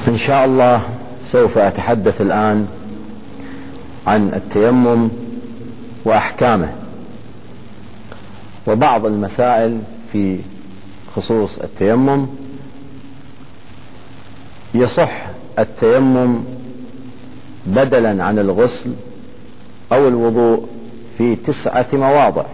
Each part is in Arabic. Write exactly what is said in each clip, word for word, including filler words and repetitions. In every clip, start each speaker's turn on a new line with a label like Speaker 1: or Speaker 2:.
Speaker 1: إن شاء الله سوف أتحدث الآن عن التيمم وأحكامه وبعض المسائل في خصوص التيمم. يصح التيمم بدلا عن الغسل أو الوضوء في تسعة مواضع.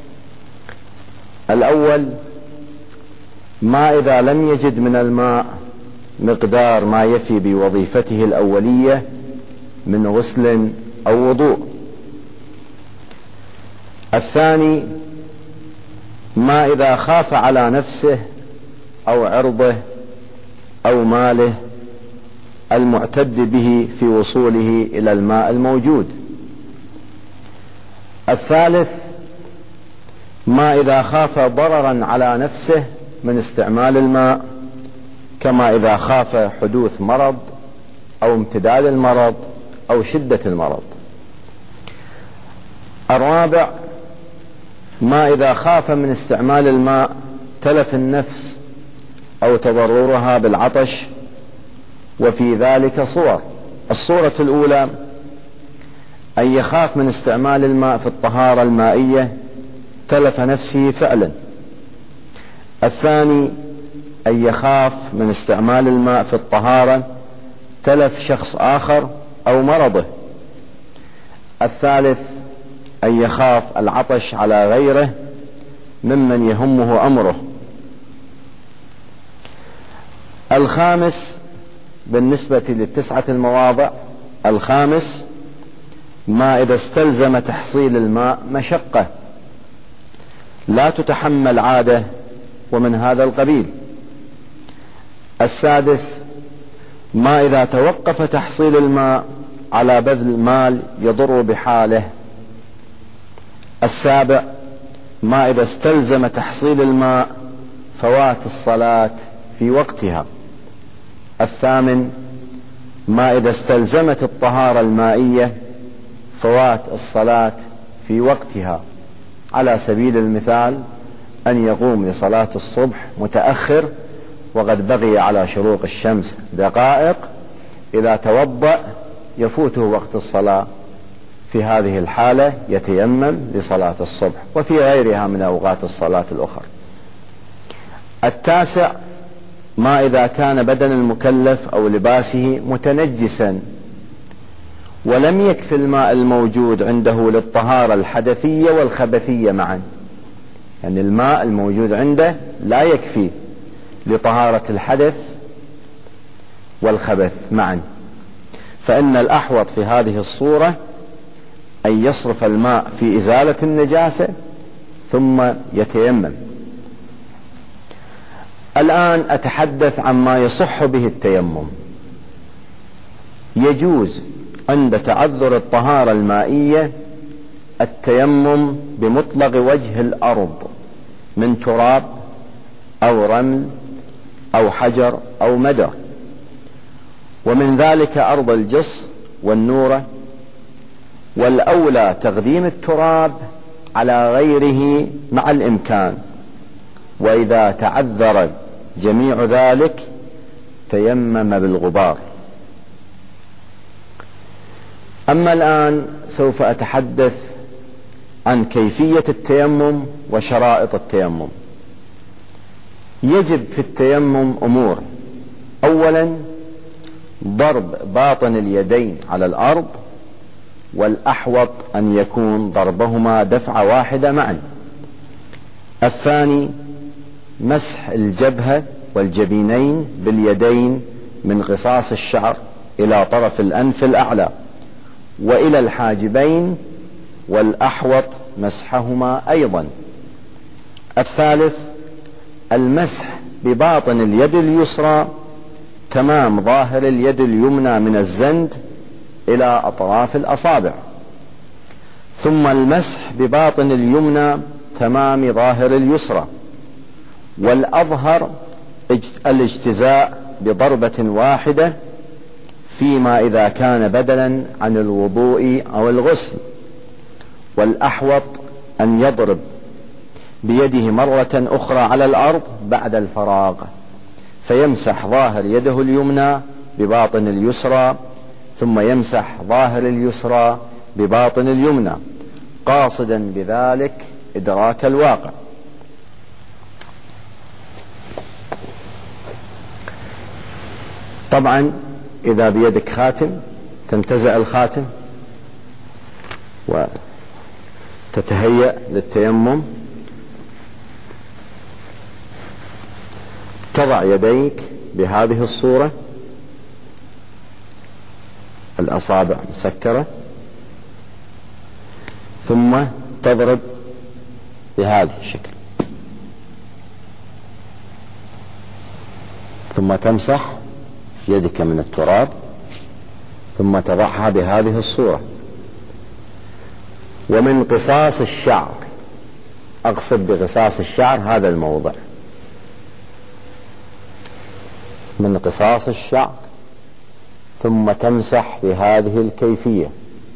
Speaker 1: الأول: ما إذا لم يجد من الماء مقدار ما يفي بوظيفته الأولية من غسل أو وضوء. الثاني: ما إذا خاف على نفسه أو عرضه أو ماله المعتد به في وصوله إلى الماء الموجود. الثالث: ما إذا خاف ضررا على نفسه من استعمال الماء، كما إذا خاف حدوث مرض أو امتداد المرض أو شدة المرض. الرابع: ما إذا خاف من استعمال الماء تلف النفس أو تضررها بالعطش، وفي ذلك صور. الصورة الأولى: أن يخاف من استعمال الماء في الطهارة المائية تلف نفسه فعلا. الثاني: أن يخاف من استعمال الماء في الطهارة تلف شخص آخر أو مرضه. الثالث: أن يخاف العطش على غيره ممن يهمه أمره. الخامس بالنسبة للتسعة المواضع: الخامس: ما إذا استلزم تحصيل الماء مشقة لا تتحمل عادة ومن هذا القبيل. السادس: ما إذا توقف تحصيل الماء على بذل مال يضر بحاله. السابع: ما إذا استلزم تحصيل الماء فوات الصلاة في وقتها. الثامن: ما إذا استلزمت الطهارة المائية فوات الصلاة في وقتها، على سبيل المثال أن يقوم لصلاة الصبح متأخر وقد بقي على شروق الشمس دقائق، إذا توضأ يفوته وقت الصلاة، في هذه الحالة يتيمم لصلاة الصبح وفي غيرها من أوقات الصلاة الأخرى. التاسع: ما إذا كان بدن المكلف أو لباسه متنجسا ولم يكفي الماء الموجود عنده للطهارة الحدثية والخبثية معا، يعني الماء الموجود عنده لا يكفي لطهارة الحدث والخبث معا، فإن الأحوط في هذه الصورة أن يصرف الماء في إزالة النجاسة ثم يتيمم. الآن أتحدث عما يصح به التيمم. يجوز عند تعذر الطهارة المائية التيمم بمطلق وجه الأرض من تراب أو رمل أو حجر أو مدر، ومن ذلك أرض الجص والنورة، والأولى تقديم التراب على غيره مع الإمكان، وإذا تعذر جميع ذلك تيمم بالغبار. أما الآن سوف أتحدث عن كيفية التيمم وشرائط التيمم. يجب في التيمم أمور: أولا ضرب باطن اليدين على الأرض، والأحوط أن يكون ضربهما دفعة واحدة معا. الثاني مسح الجبهة والجبينين باليدين من قصاص الشعر إلى طرف الأنف الأعلى وإلى الحاجبين، والأحوط مسحهما أيضا. الثالث المسح بباطن اليد اليسرى تمام ظاهر اليد اليمنى من الزند إلى أطراف الأصابع، ثم المسح بباطن اليمنى تمام ظاهر اليسرى، والأظهر الاجتزاء بضربة واحدة فيما إذا كان بدلا عن الوضوء أو الغسل، والأحوط أن يضرب بيده مرة أخرى على الأرض بعد الفراغ، فيمسح ظاهر يده اليمنى بباطن اليسرى، ثم يمسح ظاهر اليسرى بباطن اليمنى، قاصدا بذلك إدراك الواقع. طبعا إذا بيدك خاتم تنتزع الخاتم وتتهيأ للتيمم، تضع يديك بهذه الصورة، الأصابع مسكرة، ثم تضرب بهذا الشكل، ثم تمسح يدك من التراب، ثم تضعها بهذه الصورة. ومن قصاص الشعر، أقصد بقصاص الشعر هذا الموضع، من قصاص الشعر، ثم تمسح بهذه الكيفية.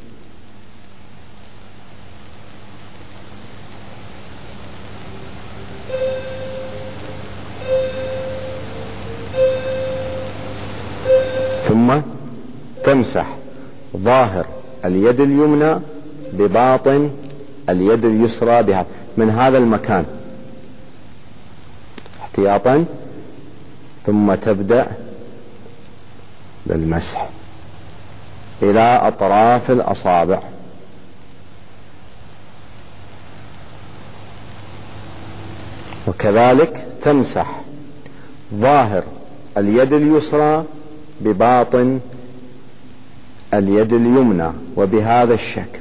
Speaker 1: ثم تمسح ظاهر اليد اليمنى بباطن اليد اليسرى بها من هذا المكان احتياطا، ثم تبدأ بالمسح إلى أطراف الأصابع، وكذلك تمسح ظاهر اليد اليسرى بباطن اليد اليمنى وبهذا الشكل.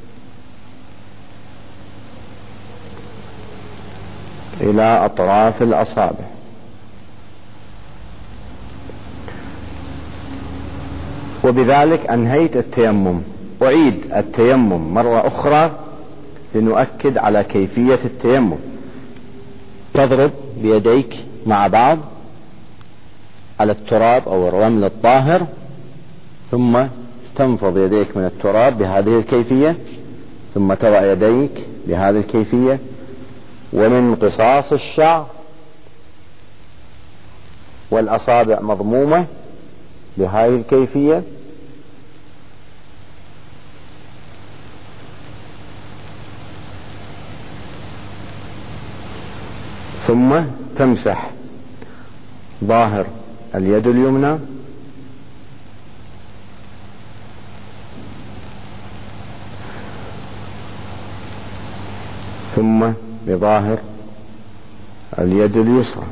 Speaker 1: إلى أطراف الأصابع. وبذلك أنهيت التيمم. أعيد التيمم مرة أخرى لنؤكد على كيفية التيمم. تضرب بيديك مع بعض على التراب أو الرمل الطاهر، ثم تنفض يديك من التراب بهذه الكيفية، ثم تضع يديك بهذه الكيفية، ومن قصاص الشعر والأصابع مضمومة بهذه الكيفية، ثم تمسح ظاهر اليد اليمنى ثم بظاهر اليد اليسرى.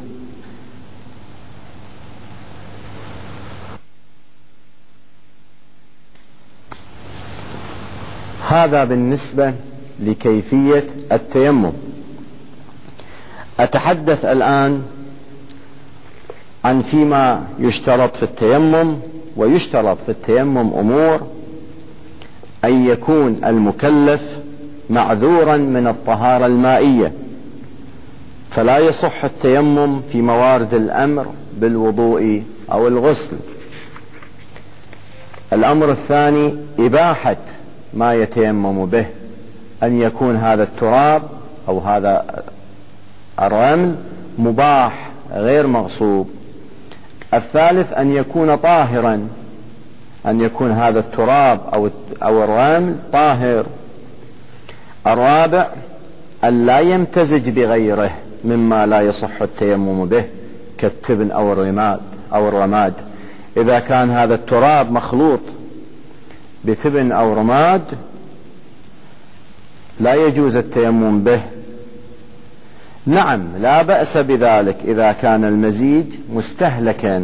Speaker 1: هذا بالنسبة لكيفية التيمم. أتحدث الآن عن فيما يشترط في التيمم. ويشترط في التيمم أمور: أن يكون المكلف معذورا من الطهارة المائية، فلا يصح التيمم في موارد الأمر بالوضوء أو الغسل. الأمر الثاني: إباحة ما يتيمم به، أن يكون هذا التراب أو هذا الرمل مباح غير مغصوب. الثالث: أن يكون طاهرا، أن يكون هذا التراب أو أو الرمل طاهر. الرابع: أن لا يمتزج بغيره مما لا يصح التيمم به كالتبن أو الرماد أو الرماد. إذا كان هذا التراب مخلوط بتبن أو رماد لا يجوز التيمم به. نعم، لا بأس بذلك إذا كان المزيج مستهلكا.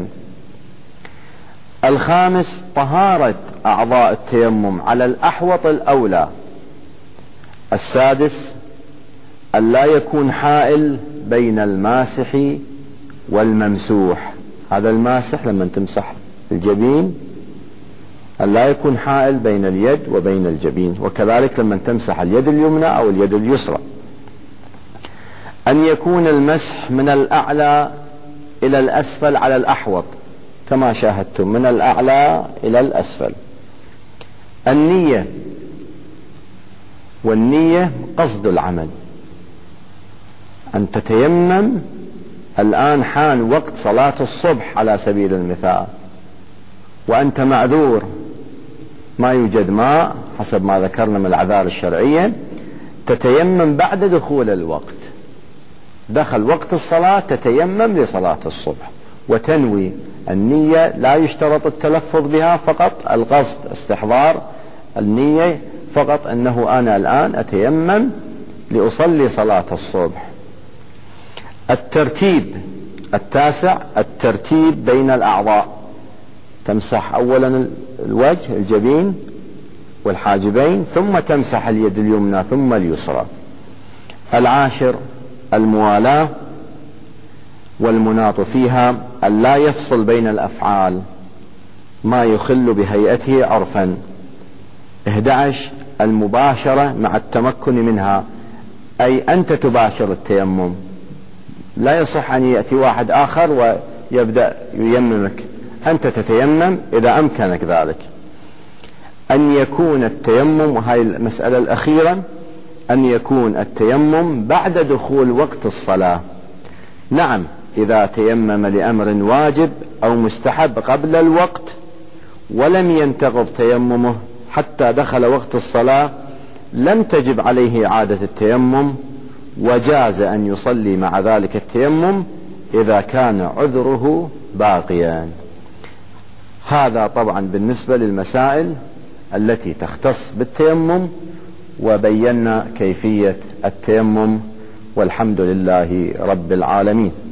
Speaker 1: الخامس: طهارة أعضاء التيمم على الأحوط الأولى. السادس: أن لا يكون حائل بين الماسح والممسوح. هذا الماسح لما تمسح الجبين أن لا يكون حائل بين اليد وبين الجبين، وكذلك لما تمسح اليد اليمنى أو اليد اليسرى. أن يكون المسح من الأعلى إلى الأسفل على الأحوط كما شاهدتم، من الأعلى إلى الأسفل. النية، والنية قصد العمل. أن تتيمم الآن حان وقت صلاة الصبح على سبيل المثال، وأنت معذور ما يوجد ماء حسب ما ذكرنا من الأعذار الشرعية، تتيمم بعد دخول الوقت. دخل وقت الصلاة تتيمم لصلاة الصبح وتنوي النية، لا يشترط التلفظ بها، فقط القصد استحضار النية فقط أنه أنا الآن أتيمم لأصلي صلاة الصبح. الترتيب التاسع الترتيب بين الأعضاء. تمسح أولا الوجه الجبين والحاجبين، ثم تمسح اليد اليمنى ثم اليسرى. العاشر الموالاة والمناط فيها، أن لا يفصل بين الأفعال ما يخل بهيئته عرفا. أحد عشر المباشرة مع التمكن منها، أي أنت تباشر التيمم، لا يصح أن يأتي واحد آخر ويبدأ ييممك، أنت تتيمم إذا أمكنك ذلك. أن يكون التيمم، وهي المسألة الأخيرة، أن يكون التيمم بعد دخول وقت الصلاة. نعم، إذا تيمم لأمر واجب أو مستحب قبل الوقت ولم ينتقض تيممه حتى دخل وقت الصلاة لم تجب عليه إعادة التيمم، وجاز أن يصلي مع ذلك التيمم إذا كان عذره باقيا. هذا طبعا بالنسبة للمسائل التي تختص بالتيمم، وبينا كيفية التيمم، والحمد لله رب العالمين.